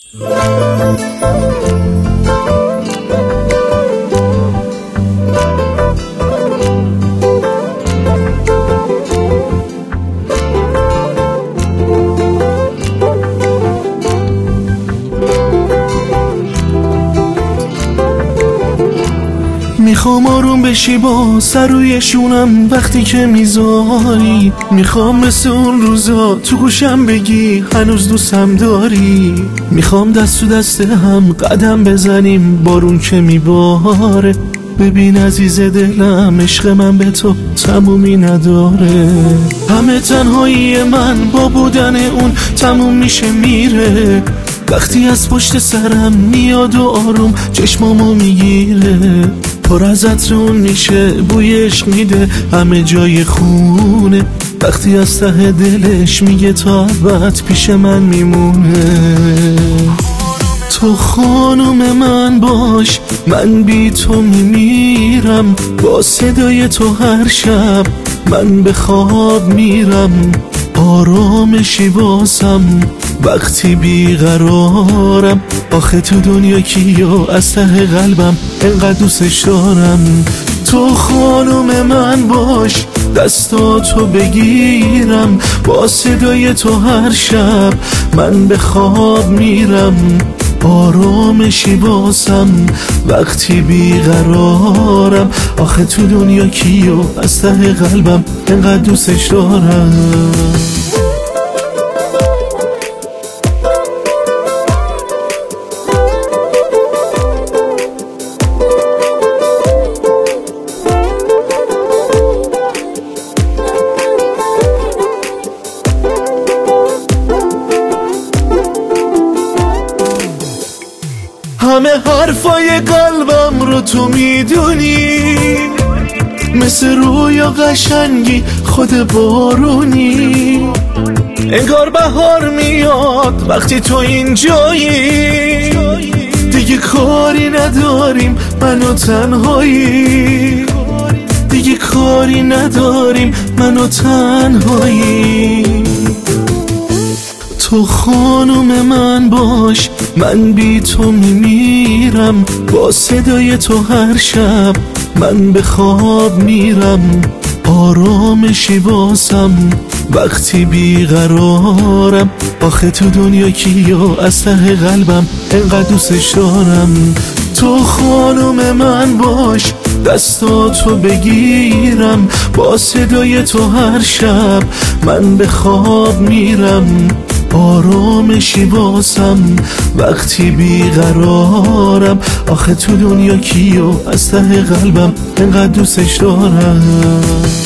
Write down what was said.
میخوام آروم بشی با سر روی شونم وقتی که میذاری، میخوام مثل اون روزا تو گوشم بگی هنوز دوستم داری. میخوام دست تو دست هم قدم بزنیم بارون که میباره. ببین عزیز دلم عشق من به تو تمومی نداره. همه تنهایی من با بودن اون تموم میشه میره. وقتی از پشت سرم میاد و آروم چشمامو میگیره. پر از عطرون میشه بوی عشق میده همه جای خونه. وقتی از ته دلش میگه تا ابد پیش من میمونه. تو خانم من باش، من بی تو میمیرم. با صدای تو هر شب من به خواب میرم. آرامشی واسم وقتی بیقرارم. آخه تو دنیا کیو از ته قلبم انقدر دوستش دارم. تو خانم من باش، دستاتو بگیرم. با صدای تو هر شب من به خواب میرم. آرامشی واسم وقتی بیقرارم. آخه تو دنیا کیو از ته قلبم انقدر دوستش دارم. همه حرفای قلبم رو تو میدونی، مثل رویا قشنگی خود بارونی. انگار بهار میاد وقتی تو اینجایی. دیگه کاری نداریم من و تنهایی. دیگه کاری نداریم من و تنهایی. تو خانم من باش، من بی تو میمیرم. با صدای تو هر شب من به خواب میرم. آرامشی واسم وقتی بیقرارم. آخه تو دنیا کیو از ته قلبم انقدر دوستش دارم. تو خانم من باش، دستاتو بگیرم. با صدای تو هر شب من به خواب میرم. آرامشی واسم وقتی بیقرارم. آخه تو دنیا کیو از ته قلبم انقدر دوستش دارم.